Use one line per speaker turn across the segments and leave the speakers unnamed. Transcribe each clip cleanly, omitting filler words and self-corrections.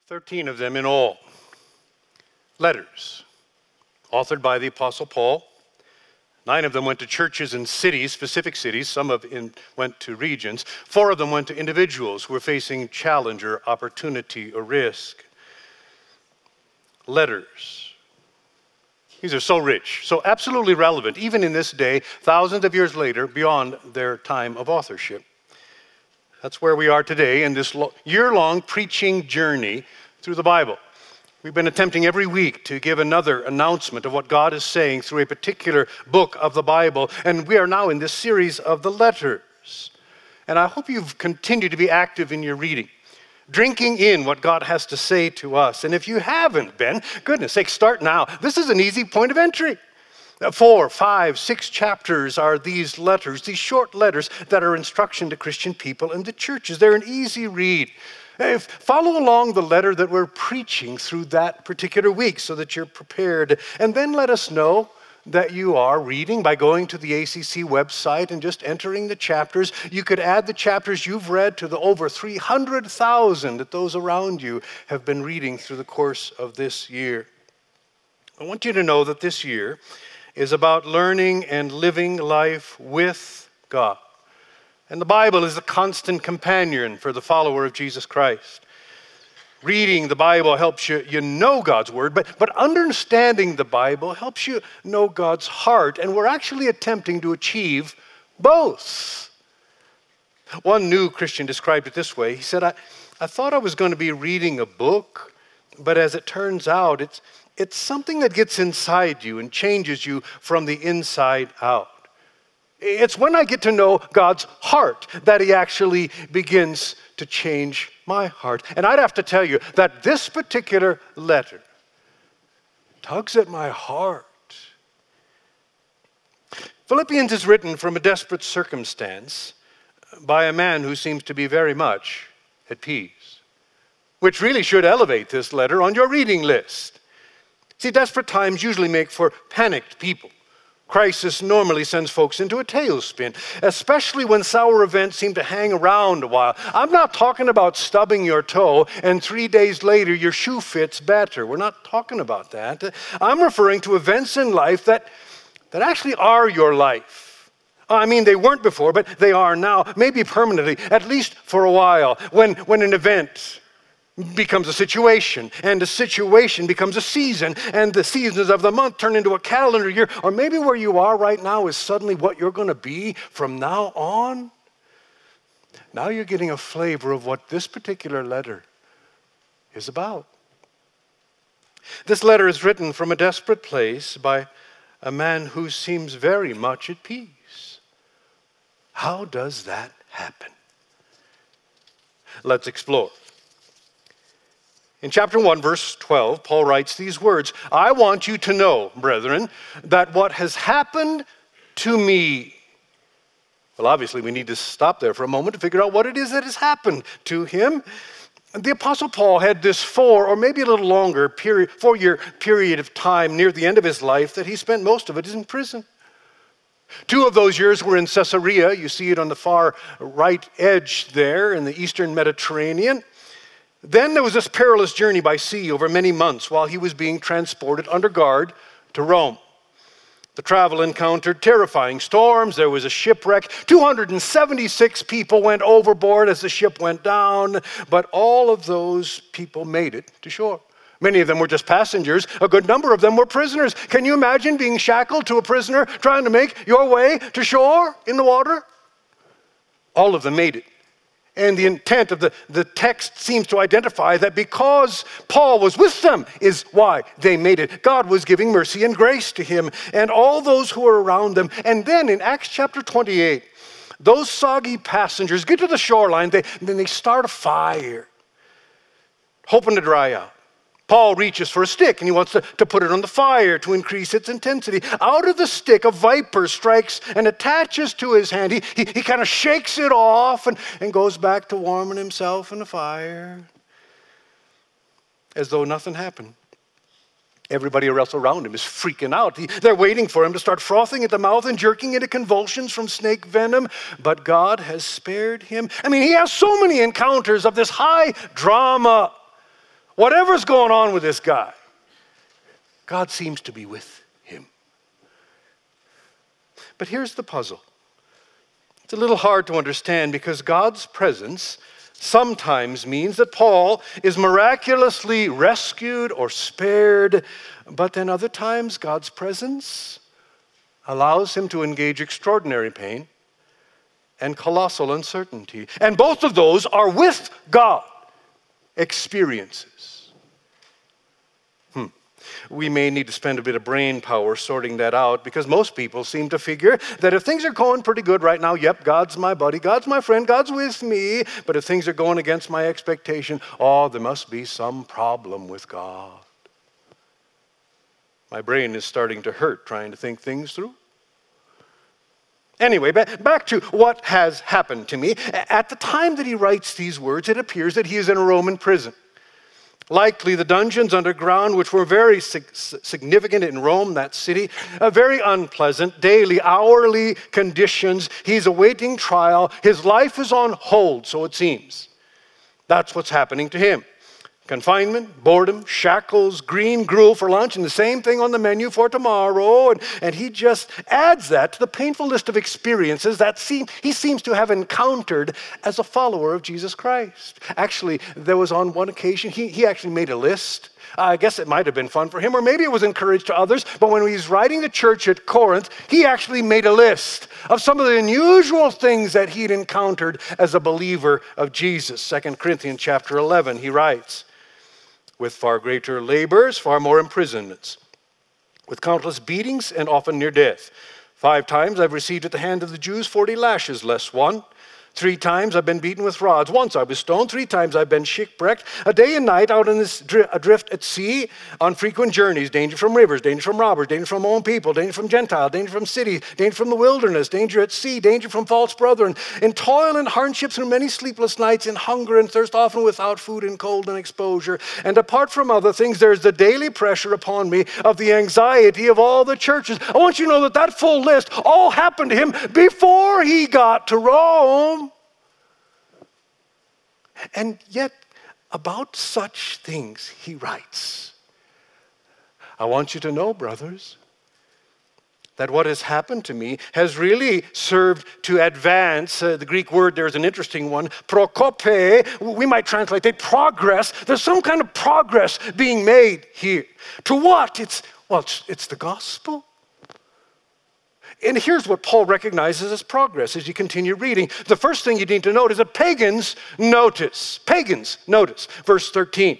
13 of them in all. Letters, authored by the Apostle Paul. 9 of them went to churches and cities, specific cities. Some went to regions. 4 of them went to individuals who were facing challenge or opportunity or risk. Letters. These are so rich, so absolutely relevant, even in this day, thousands of years later, beyond their time of authorship. That's where we are today in this year-long preaching journey through the Bible. We've been attempting every week to give another announcement of what God is saying through a particular book of the Bible, and we are now in this series of the letters. And I hope you've continued to be active in your reading, drinking in what God has to say to us. And if you haven't been, goodness sake, start now. This is an easy point of entry. 4, 5, 6 chapters are these letters, these short letters that are instruction to Christian people and the churches. They're an easy read. Follow along the letter that we're preaching through that particular week so that you're prepared. And then let us know that you are reading by going to the ACC website and just entering the chapters. You could add the chapters you've read to the over 300,000 that those around you have been reading through the course of this year. I want you to know that this year is about learning and living life with God. And the Bible is a constant companion for the follower of Jesus Christ. Reading the Bible helps you know God's Word, but understanding the Bible helps you know God's heart. And we're actually attempting to achieve both. One new Christian described it this way. He said, I thought I was going to be reading a book, but as it turns out, it's something that gets inside you and changes you from the inside out. It's when I get to know God's heart that he actually begins to change my heart. And I'd have to tell you that this particular letter tugs at my heart. Philippians is written from a desperate circumstance by a man who seems to be very much at peace, which really should elevate this letter on your reading list. See, desperate times usually make for panicked people. Crisis normally sends folks into a tailspin, especially when sour events seem to hang around a while. I'm not talking about stubbing your toe and 3 days later your shoe fits better. We're not talking about that. I'm referring to events in life that actually are your life. I mean, they weren't before, but they are now, maybe permanently, at least for a while, when an event becomes a situation, and the situation becomes a season, and the seasons of the month turn into a calendar year, or maybe where you are right now is suddenly what you're going to be from now on. Now you're getting a flavor of what this particular letter is about. This letter is written from a desperate place by a man who seems very much at peace. How does that happen? Let's explore. In chapter 1, verse 12, Paul writes these words, I want you to know, brethren, that what has happened to me. Well, obviously, we need to stop there for a moment to figure out what it is that has happened to him. The Apostle Paul had this 4 or maybe a little longer 4-year period of time near the end of his life that he spent most of it in prison. 2 of those years were in Caesarea. You see it on the far right edge there in the eastern Mediterranean. Then there was this perilous journey by sea over many months while he was being transported under guard to Rome. The travel encountered terrifying storms. There was a shipwreck. 276 people went overboard as the ship went down, but all of those people made it to shore. Many of them were just passengers. A good number of them were prisoners. Can you imagine being shackled to a prisoner trying to make your way to shore in the water? All of them made it. And the intent of the text seems to identify that because Paul was with them is why they made it. God was giving mercy and grace to him and all those who were around them. And then in Acts chapter 28, those soggy passengers get to the shoreline, then they start a fire, hoping to dry out. Paul reaches for a stick and he wants to put it on the fire to increase its intensity. Out of the stick, a viper strikes and attaches to his hand. He kind of shakes it off and goes back to warming himself in the fire as though nothing happened. Everybody else around him is freaking out. They're waiting for him to start frothing at the mouth and jerking into convulsions from snake venom. But God has spared him. I mean, he has so many encounters of this high drama. Whatever's going on with this guy, God seems to be with him. But here's the puzzle. It's a little hard to understand because God's presence sometimes means that Paul is miraculously rescued or spared, but then other times God's presence allows him to engage extraordinary pain and colossal uncertainty. And both of those are with God experiences. We may need to spend a bit of brain power sorting that out because most people seem to figure that if things are going pretty good right now, yep, God's my buddy, God's my friend, God's with me. But if things are going against my expectation, there must be some problem with God. My brain is starting to hurt trying to think things through. Anyway, back to what has happened to me. At the time that he writes these words, it appears that he is in a Roman prison. Likely the dungeons underground, which were very significant in Rome, that city, very unpleasant, daily, hourly conditions. He's awaiting trial. His life is on hold, so it seems. That's what's happening to him. Confinement, boredom, shackles, green gruel for lunch, and the same thing on the menu for tomorrow. And he just adds that to the painful list of experiences that he seems to have encountered as a follower of Jesus Christ. Actually, there was on one occasion, he actually made a list. I guess it might have been fun for him, or maybe it was encouraged to others, but when he was writing the church at Corinth, he actually made a list of some of the unusual things that he'd encountered as a believer of Jesus. 2 Corinthians chapter 11, he writes, with far greater labors, far more imprisonments, with countless beatings and often near death. 5 times I've received at the hand of the Jews 40 lashes less one. 3 times I've been beaten with rods. Once I was stoned. 3 times I've been shipwrecked. A day and night out on this adrift at sea, on frequent journeys, danger from rivers, danger from robbers, danger from own people, danger from Gentiles, danger from cities, danger from the wilderness, danger at sea, danger from false brethren, in toil and hardships through many sleepless nights, in hunger and thirst, often without food, in cold and exposure. And apart from other things, there's the daily pressure upon me of the anxiety of all the churches. I want you to know that full list all happened to him before he got to Rome. And yet, about such things, he writes, I want you to know, brothers, that what has happened to me has really served to advance. The Greek word there is an interesting one, prokope. We might translate it, progress. There's some kind of progress being made here. To what? It's the gospel. And here's what Paul recognizes as progress as you continue reading. The first thing you need to note is that pagans notice. Verse 13.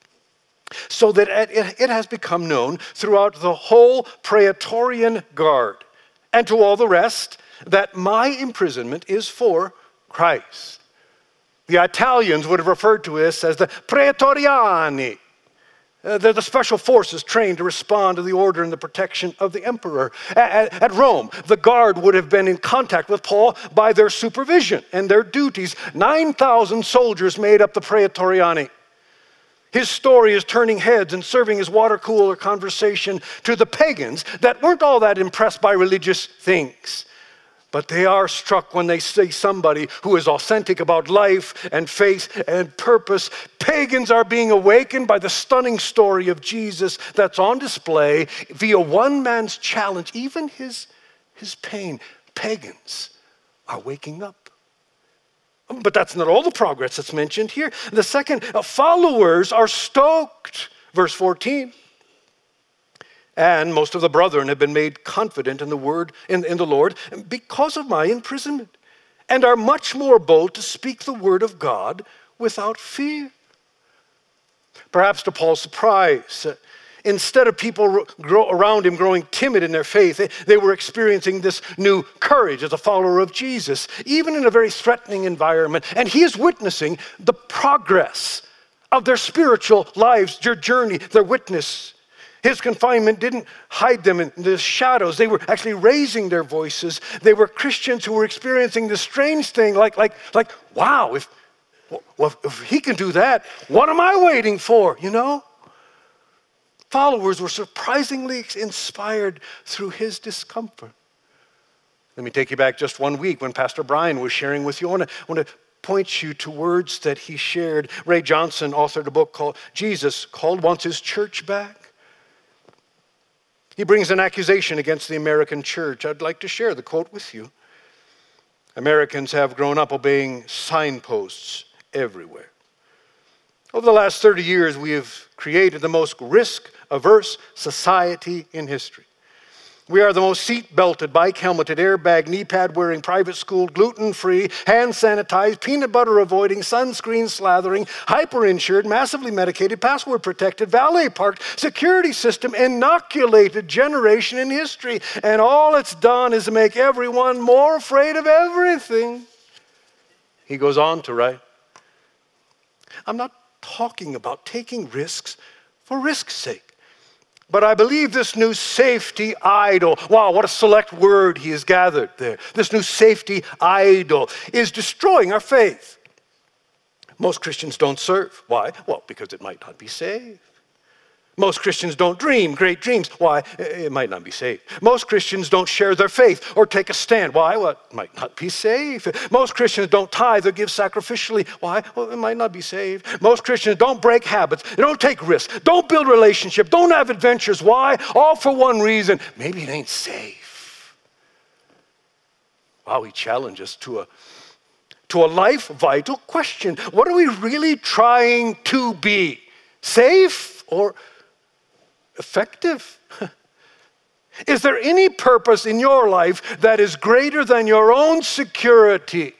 So that it has become known throughout the whole Praetorian Guard and to all the rest that my imprisonment is for Christ. The Italians would have referred to this as the Praetoriani. They're the special forces trained to respond to the order and the protection of the emperor. At Rome, the guard would have been in contact with Paul by their supervision and their duties. 9,000 soldiers made up the Praetoriani. His story is turning heads and serving as water cooler conversation to the pagans that weren't all that impressed by religious things. But they are struck when they see somebody who is authentic about life and faith and purpose. Pagans are being awakened by the stunning story of Jesus that's on display via one man's challenge, even his pain. Pagans are waking up. But that's not all the progress that's mentioned here. The second, followers are stoked. Verse 14. And most of the brethren have been made confident in the word, in the Lord, because of my imprisonment, and are much more bold to speak the word of God without fear. Perhaps to Paul's surprise, instead of people around him growing timid in their faith, they were experiencing this new courage as a follower of Jesus, even in a very threatening environment. And he is witnessing the progress of their spiritual lives, their journey, their witness. His confinement didn't hide them in the shadows. They were actually raising their voices. They were Christians who were experiencing this strange thing like wow, if he can do that, what am I waiting for, you know? Followers were surprisingly inspired through his discomfort. Let me take you back just 1 week when Pastor Brian was sharing with you. I want to point you to words that he shared. Ray Johnson authored a book called Jesus Wants His Church Back. He brings an accusation against the American church. I'd like to share the quote with you. Americans have grown up obeying signposts everywhere. Over the last 30 years, we have created the most risk-averse society in history. We are the most seat-belted, bike-helmeted, airbag, knee-pad-wearing, private-schooled, gluten-free, hand-sanitized, peanut-butter-avoiding, sunscreen-slathering, hyper-insured, massively medicated, password-protected, valet-parked, security system-inoculated generation in history. And all it's done is make everyone more afraid of everything. He goes on to write, I'm not talking about taking risks for risk's sake. But I believe this new safety idol, wow, what a select word he has gathered there. This new safety idol is destroying our faith. Most Christians don't serve. Why? Well, because it might not be safe. Most Christians don't dream great dreams. Why? It might not be safe. Most Christians don't share their faith or take a stand. Why? Well, it might not be safe. Most Christians don't tithe or give sacrificially. Why? Well, it might not be safe. Most Christians don't break habits. They don't take risks. Don't build relationships. Don't have adventures. Why? All for one reason. Maybe it ain't safe. Wow, he challenges us to a life vital question. What are we really trying to be? Safe or effective? Is there any purpose in your life that is greater than your own security?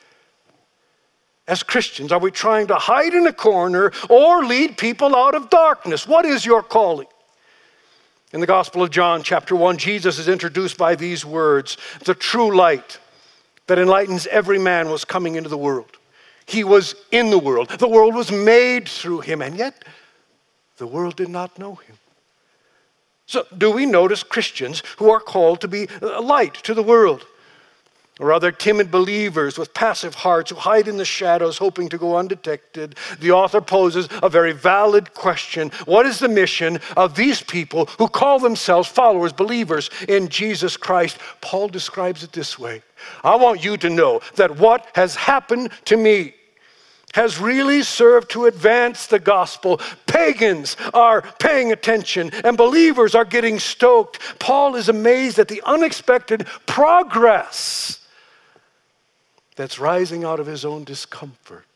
As Christians, are we trying to hide in a corner or lead people out of darkness? What is your calling? In the Gospel of John, chapter 1, Jesus is introduced by these words, the true light that enlightens every man was coming into the world. He was in the world. The world was made through him, and yet the world did not know him. So do we notice Christians who are called to be a light to the world? Or are there timid believers with passive hearts who hide in the shadows hoping to go undetected? The author poses a very valid question. What is the mission of these people who call themselves followers, believers in Jesus Christ? Paul describes it this way. I want you to know that what has happened to me has really served to advance the gospel. Pagans are paying attention and believers are getting stoked. Paul is amazed at the unexpected progress that's rising out of his own discomfort.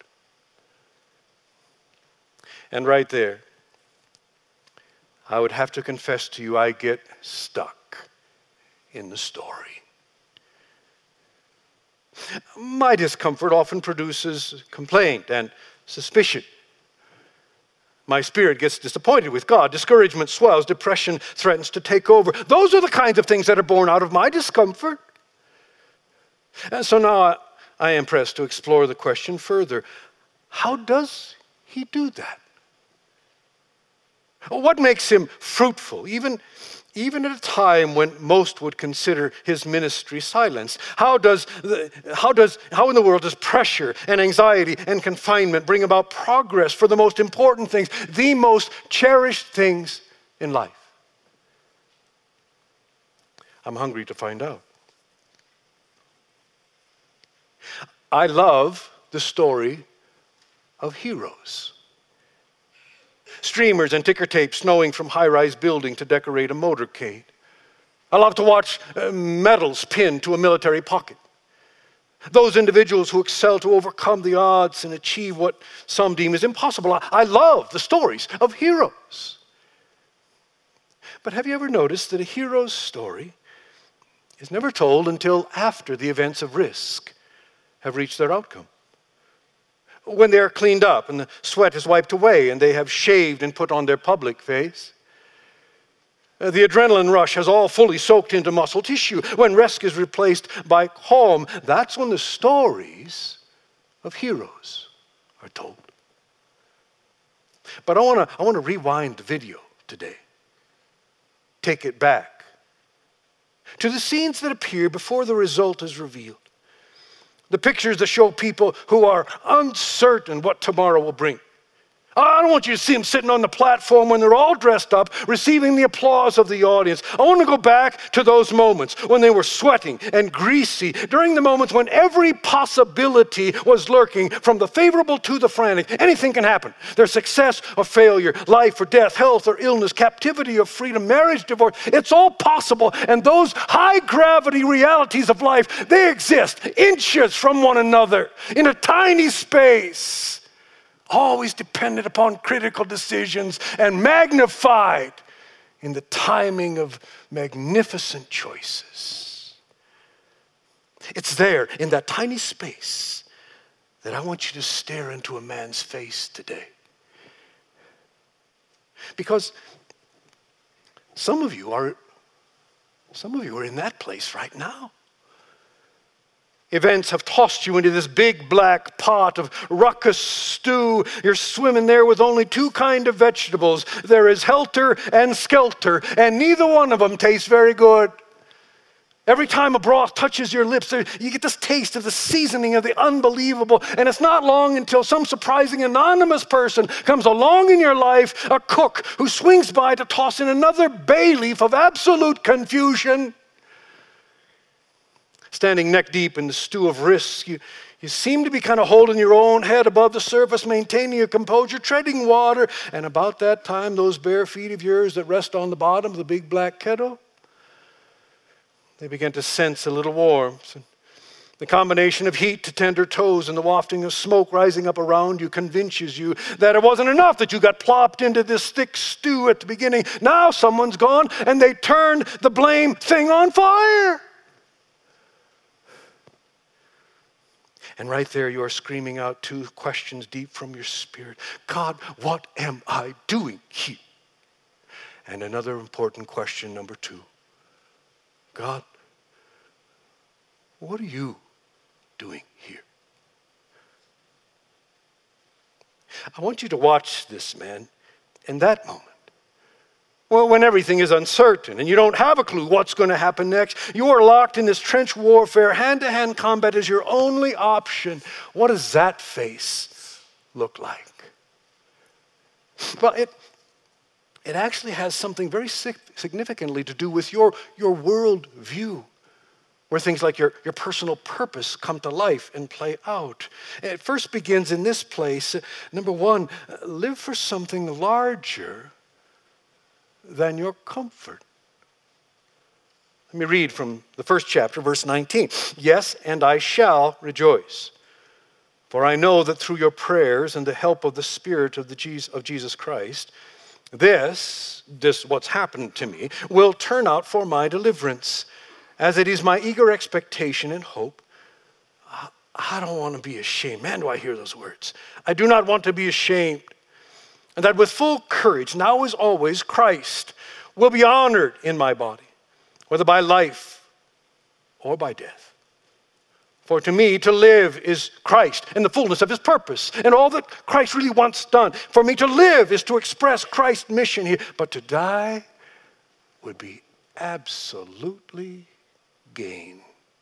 And right there, I would have to confess to you, I get stuck in the story. My discomfort often produces complaint and suspicion. My spirit gets disappointed with God. Discouragement swells. Depression threatens to take over. Those are the kinds of things that are born out of my discomfort. And so now I am pressed to explore the question further. How does he do that? What makes him fruitful, even at a time when most would consider his ministry silenced? How in the world does pressure and anxiety and confinement bring about progress for the most important things, the most cherished things in life? I'm hungry to find out. I love the story of heroes. Streamers and ticker tape snowing from high-rise building to decorate a motorcade. I love to watch medals pinned to a military pocket. Those individuals who excel to overcome the odds and achieve what some deem is impossible. I love the stories of heroes. But have you ever noticed that a hero's story is never told until after the events of risk have reached their outcome? When they are cleaned up and the sweat is wiped away and they have shaved and put on their public face. The adrenaline rush has all fully soaked into muscle tissue. When risk is replaced by calm, that's when the stories of heroes are told. But I want to rewind the video today. Take it back to the scenes that appear before the result is revealed. The pictures that show people who are uncertain what tomorrow will bring. I don't want you to see them sitting on the platform when they're all dressed up, receiving the applause of the audience. I want to go back to those moments when they were sweating and greasy, during the moments when every possibility was lurking, from the favorable to the frantic. Anything can happen. There's success or failure, life or death, health or illness, captivity or freedom, marriage, divorce. It's all possible. And those high gravity realities of life, they exist inches from one another in a tiny space. Always dependent upon critical decisions and magnified in the timing of magnificent choices. It's there in that tiny space that I want you to stare into a man's face today. Because some of you are in that place right now. Events have tossed you into this big black pot of ruckus stew. You're swimming there with only two kinds of vegetables. There is helter and skelter, and neither one of them tastes very good. Every time a broth touches your lips, you get this taste of the seasoning of the unbelievable. And it's not long until some surprising anonymous person comes along in your life, a cook who swings by to toss in another bay leaf of absolute confusion. Standing neck deep in the stew of risk, you seem to be kind of holding your own head above the surface, maintaining your composure, treading water. And about that time, those bare feet of yours that rest on the bottom of the big black kettle, they begin to sense a little warmth. The combination of heat to tender toes and the wafting of smoke rising up around you convinces you that it wasn't enough that you got plopped into this thick stew at the beginning. Now someone's gone and they turned the blame thing on fire. And right there you are screaming out two questions deep from your spirit. God, what am I doing here? And another important question, number two. God, what are you doing here? I want you to watch this man in that moment. Well, when everything is uncertain and you don't have a clue what's going to happen next, you are locked in this trench warfare. Hand-to-hand combat is your only option. What does that face look like? Well, it actually has something very significantly to do with your world view, where things like your personal purpose come to life and play out. It first begins in this place. Number one, live for something larger than your comfort. Let me read from the first chapter, verse 19. Yes, and I shall rejoice, for I know that through your prayers and the help of the Spirit of Jesus Christ, this what's happened to me, will turn out for my deliverance, as it is my eager expectation and hope. I don't want to be ashamed. Man, do I hear those words. I do not want to be ashamed. And that with full courage, now as always, Christ will be honored in my body, whether by life or by death. For to me, to live is Christ and the fullness of his purpose and all that Christ really wants done. For me to live is to express Christ's mission here, but to die would be absolutely gain.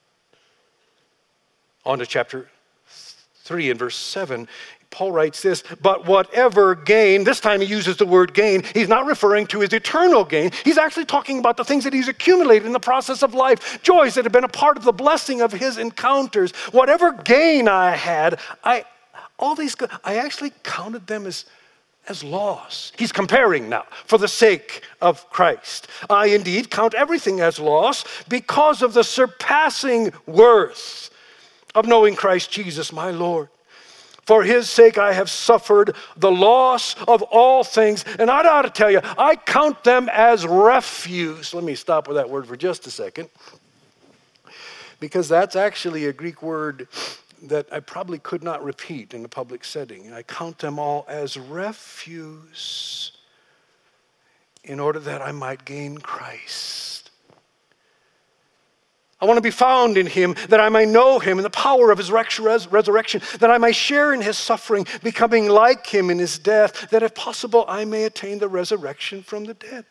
On to chapter 3 and verse 7. Paul writes this, but whatever gain, this time he uses the word gain, he's not referring to his eternal gain. He's actually talking about the things that he's accumulated in the process of life, joys that have been a part of the blessing of his encounters. Whatever gain I had, I actually counted them as loss. He's comparing now for the sake of Christ. I indeed count everything as loss because of the surpassing worth of knowing Christ Jesus my Lord. For his sake I have suffered the loss of all things. And I ought to tell you, I count them as refuse. Let me stop with that word for just a second. Because that's actually a Greek word that I probably could not repeat in a public setting. I count them all as refuse in order that I might gain Christ. I want to be found in him, that I may know him in the power of his resurrection, that I may share in his suffering, becoming like him in his death, that if possible I may attain the resurrection from the dead.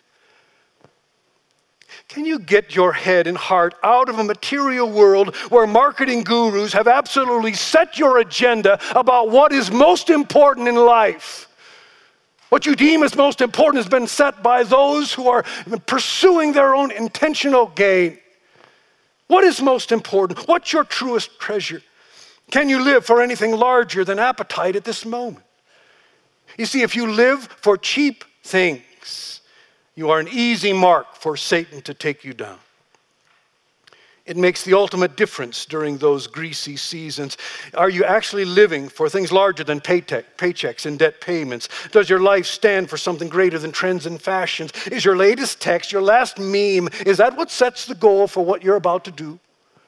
Can you get your head and heart out of a material world where marketing gurus have absolutely set your agenda about what is most important in life? What you deem as most important has been set by those who are pursuing their own intentional gain. What is most important? What's your truest treasure? Can you live for anything larger than appetite at this moment? You see, if you live for cheap things, you are an easy mark for Satan to take you down. It makes the ultimate difference during those greasy seasons. Are you actually living for things larger than paychecks and debt payments? Does your life stand for something greater than trends and fashions? Is your latest text, your last meme, is that what sets the goal for what you're about to do?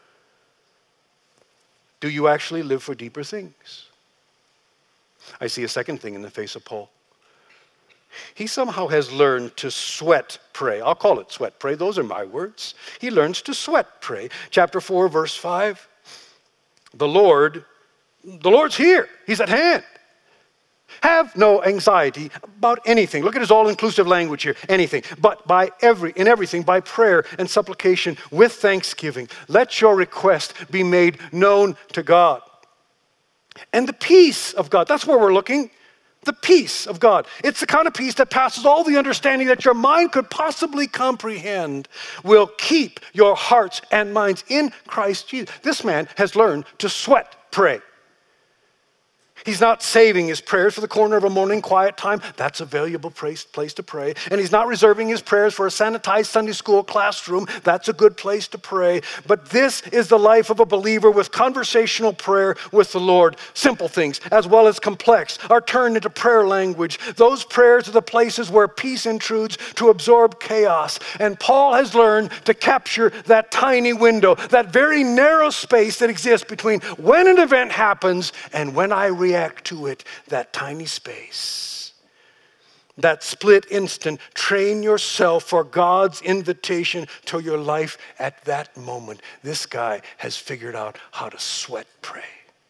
Do you actually live for deeper things? I see a second thing in the face of Paul. He somehow has learned to sweat pray. I'll call it sweat pray. Those are my words. He learns to sweat pray. Chapter 4, verse 5. The Lord's here. He's at hand. Have no anxiety about anything. Look at his all-inclusive language here. Anything. But in everything, by prayer and supplication with thanksgiving, let your request be made known to God. And the peace of God, that's where we're looking. The peace of God. It's the kind of peace that passes all the understanding that your mind could possibly comprehend, will keep your hearts and minds in Christ Jesus. This man has learned to sweat pray. He's not saving his prayers for the corner of a morning quiet time. That's a valuable place to pray. And he's not reserving his prayers for a sanitized Sunday school classroom. That's a good place to pray. But this is the life of a believer with conversational prayer with the Lord. Simple things, as well as complex, are turned into prayer language. Those prayers are the places where peace intrudes to absorb chaos. And Paul has learned to capture that tiny window, that very narrow space that exists between when an event happens and when I react to it, that tiny space. That split instant, train yourself for God's invitation to your life at that moment. This guy has figured out how to sweat pray.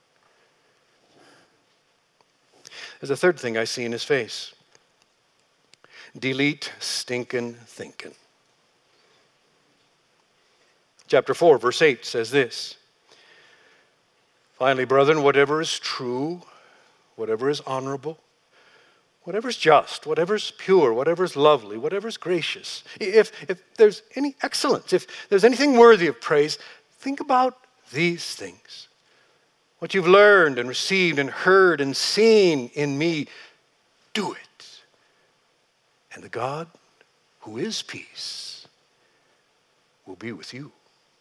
There's a third thing I see in his face. Delete stinkin' thinking. Chapter 4, verse 8 says this. Finally, brethren, whatever is true, whatever is honorable, whatever is just, whatever is pure, whatever is lovely, whatever is gracious, if there's any excellence, if there's anything worthy of praise, think about these things. What you've learned and received and heard and seen in me, do it. And the God who is peace will be with you.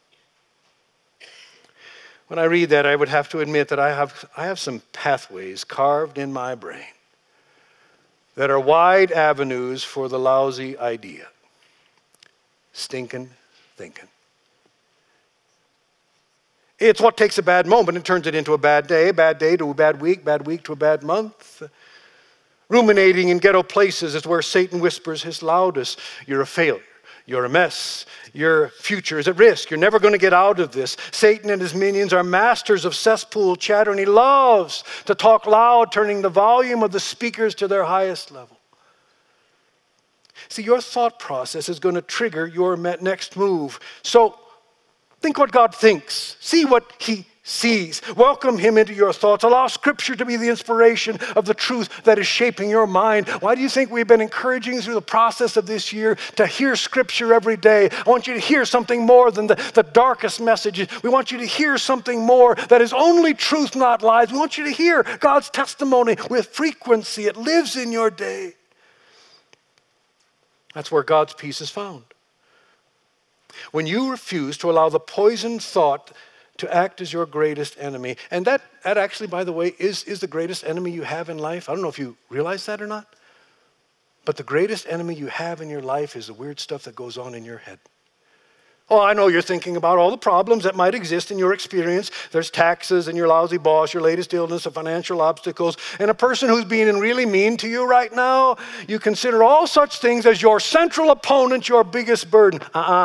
When I read that, I would have to admit that I have some pathways carved in my brain that are wide avenues for the lousy idea. Stinking thinking. It's what takes a bad moment and turns it into a bad day to a bad week to a bad month. Ruminating in ghetto places is where Satan whispers his loudest. You're a failure. You're a mess. Your future is at risk. You're never going to get out of this. Satan and his minions are masters of cesspool chatter, and he loves to talk loud, turning the volume of the speakers to their highest level. See, your thought process is going to trigger your next move. So think what God thinks. See what he sees. Welcome him into your thoughts. Allow Scripture to be the inspiration of the truth that is shaping your mind. Why do you think we've been encouraging through the process of this year to hear Scripture every day? I want you to hear something more than the darkest messages. We want you to hear something more that is only truth, not lies. We want you to hear God's testimony with frequency. It lives in your day. That's where God's peace is found. When you refuse to allow the poisoned thought to act as your greatest enemy. And that actually, by the way, is the greatest enemy you have in life. I don't know if you realize that or not. But the greatest enemy you have in your life is the weird stuff that goes on in your head. Oh, I know you're thinking about all the problems that might exist in your experience. There's taxes and your lousy boss, your latest illness, the financial obstacles, and a person who's being really mean to you right now. You consider all such things as your central opponent, your biggest burden.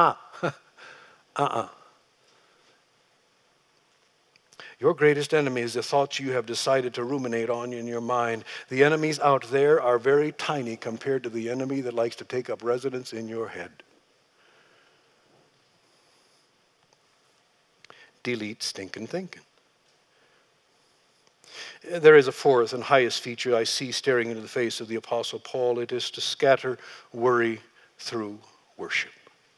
Your greatest enemy is the thoughts you have decided to ruminate on in your mind. The enemies out there are very tiny compared to the enemy that likes to take up residence in your head. Delete stinking thinking. There is a fourth and highest feature I see staring into the face of the Apostle Paul. It is to scatter worry through worship.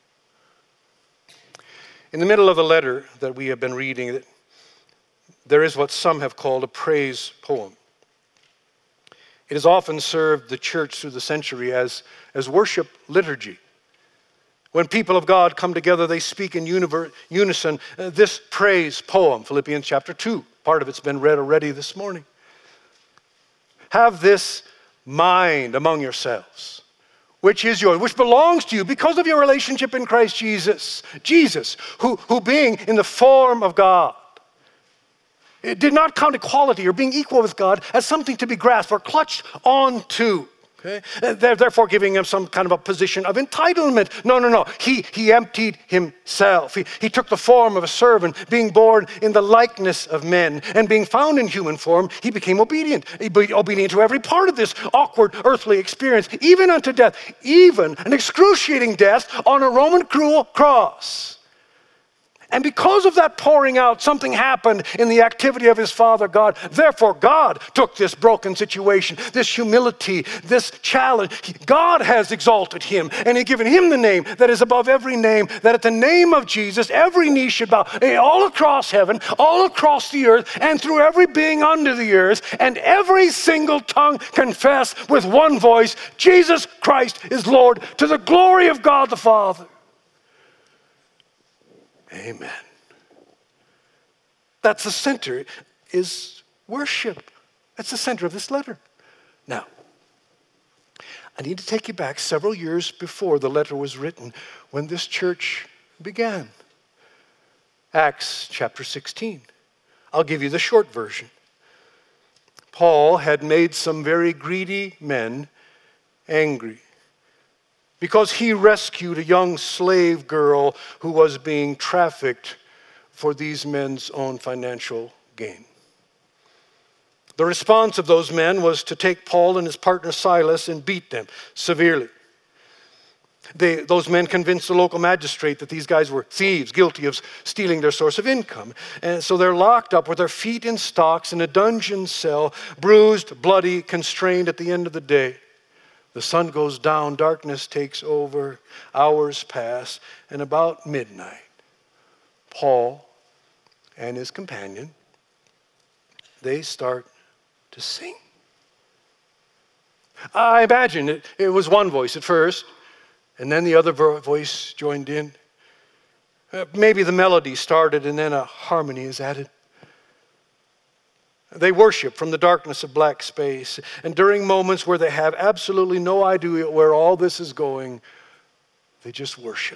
In the middle of the letter that we have been reading, there is what some have called a praise poem. It has often served the church through the century as worship liturgy. When people of God come together, they speak in unison this praise poem, Philippians chapter 2. Part of it's been read already this morning. Have this mind among yourselves, which is yours, which belongs to you because of your relationship in Christ Jesus. Jesus, who being in the form of God, it did not count equality or being equal with God as something to be grasped or clutched onto. Okay? Therefore giving him some kind of a position of entitlement. No. He emptied himself. He took the form of a servant, being born in the likeness of men. And being found in human form, he became obedient. Obedient to every part of this awkward earthly experience, even unto death, even an excruciating death on a Roman cruel cross. And because of that pouring out, something happened in the activity of his Father God. Therefore, God took this broken situation, this humility, this challenge. God has exalted him and he given him the name that is above every name, that at the name of Jesus, every knee should bow, all across heaven, all across the earth, and through every being under the earth, and every single tongue confess with one voice, Jesus Christ is Lord, to the glory of God the Father. Amen. That's the center, is worship. That's the center of this letter. Now, I need to take you back several years before the letter was written, when this church began. Acts chapter 16. I'll give you the short version. Paul had made some very greedy men angry, because he rescued a young slave girl who was being trafficked for these men's own financial gain. The response of those men was to take Paul and his partner Silas and beat them severely. Those men convinced the local magistrate that these guys were thieves, guilty of stealing their source of income. And so they're locked up with their feet in stocks in a dungeon cell, bruised, bloody, constrained at the end of the day. The sun goes down, darkness takes over, hours pass, and about midnight, Paul and his companion, they start to sing. I imagine it was one voice at first, and then the other voice joined in. Maybe the melody started and then a harmony is added. They worship from the darkness of black space. And during moments where they have absolutely no idea where all this is going, they just worship.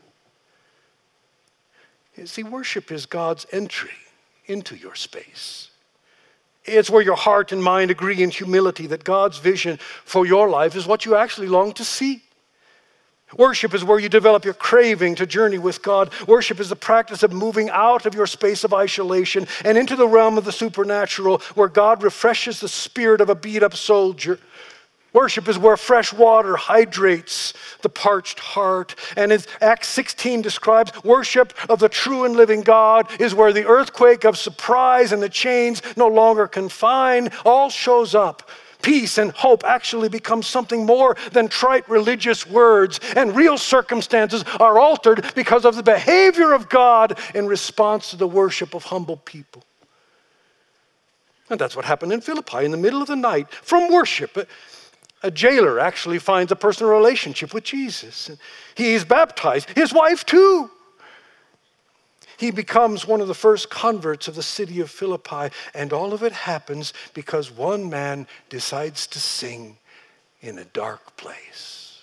You see, worship is God's entry into your space. It's where your heart and mind agree in humility that God's vision for your life is what you actually long to see. Worship is where you develop your craving to journey with God. Worship is the practice of moving out of your space of isolation and into the realm of the supernatural, where God refreshes the spirit of a beat-up soldier. Worship is where fresh water hydrates the parched heart. And as Acts 16 describes, worship of the true and living God is where the earthquake of surprise and the chains no longer confine. All shows up. Peace and hope actually become something more than trite religious words, and real circumstances are altered because of the behavior of God in response to the worship of humble people. And that's what happened in Philippi in the middle of the night. From worship, a jailer actually finds a personal relationship with Jesus. He is baptized, his wife too. He becomes one of the first converts of the city of Philippi, and all of it happens because one man decides to sing in a dark place.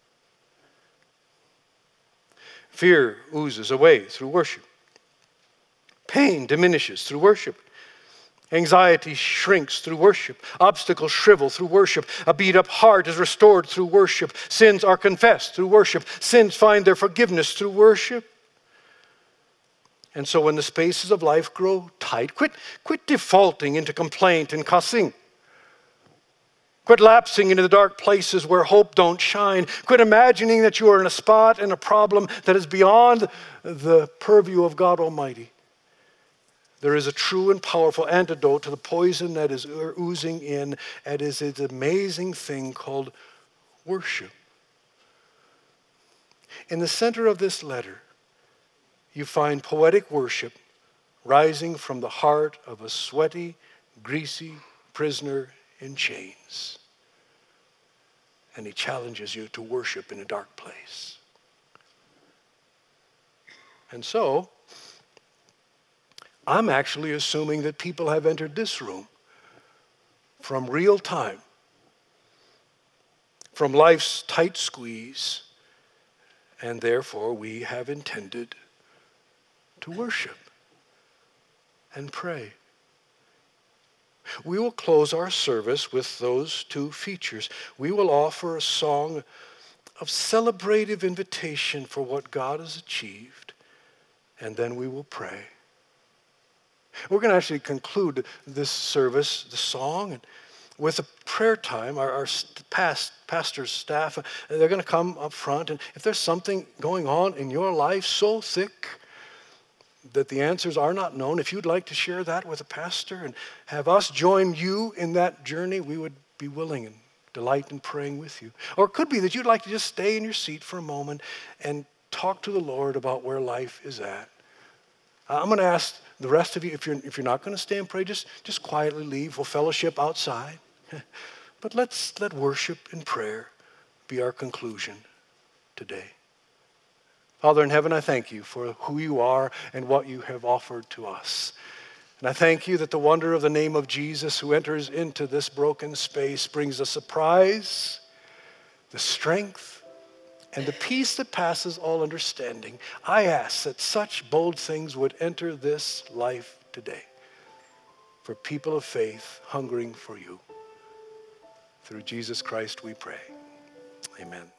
Fear oozes away through worship. Pain diminishes through worship. Anxiety shrinks through worship. Obstacles shrivel through worship. A beat-up heart is restored through worship. Sins are confessed through worship. Sins find their forgiveness through worship. And so when the spaces of life grow tight, quit defaulting into complaint and cussing. Quit lapsing into the dark places where hope don't shine. Quit imagining that you are in a spot and a problem that is beyond the purview of God Almighty. There is a true and powerful antidote to the poison that is oozing in, and is this amazing thing called worship. In the center of this letter, you find poetic worship rising from the heart of a sweaty, greasy prisoner in chains. And he challenges you to worship in a dark place. And so, I'm actually assuming that people have entered this room from real time, from life's tight squeeze, and therefore we have intended to worship and pray. We will close our service with those two features. We will offer a song of celebrative invitation for what God has achieved, and then we will pray. We're going to actually conclude this service, the song, with a prayer time. Our pastor's staff, they're going to come up front, and if there's something going on in your life so thick that the answers are not known, if you'd like to share that with a pastor and have us join you in that journey, we would be willing and delight in praying with you. Or it could be that you'd like to just stay in your seat for a moment and talk to the Lord about where life is at. I'm going to ask the rest of you, if you're not going to stay and pray, just quietly leave. We'll fellowship outside. But let worship and prayer be our conclusion today. Father in heaven, I thank you for who you are and what you have offered to us. And I thank you that the wonder of the name of Jesus who enters into this broken space brings the surprise, the strength, and the peace that passes all understanding. I ask that such bold things would enter this life today for people of faith hungering for you. Through Jesus Christ we pray. Amen.